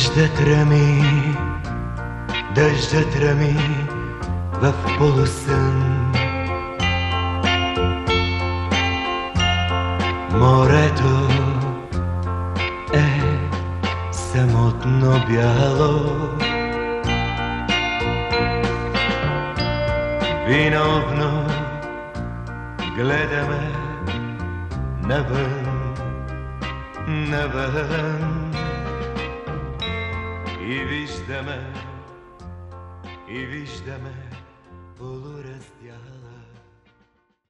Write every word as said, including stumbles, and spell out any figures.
Дъждът рами, дъждът рами в полусън. Морето е самотно бяло, виновно гледаме навън, навън. И виждаме, и виждаме полураздял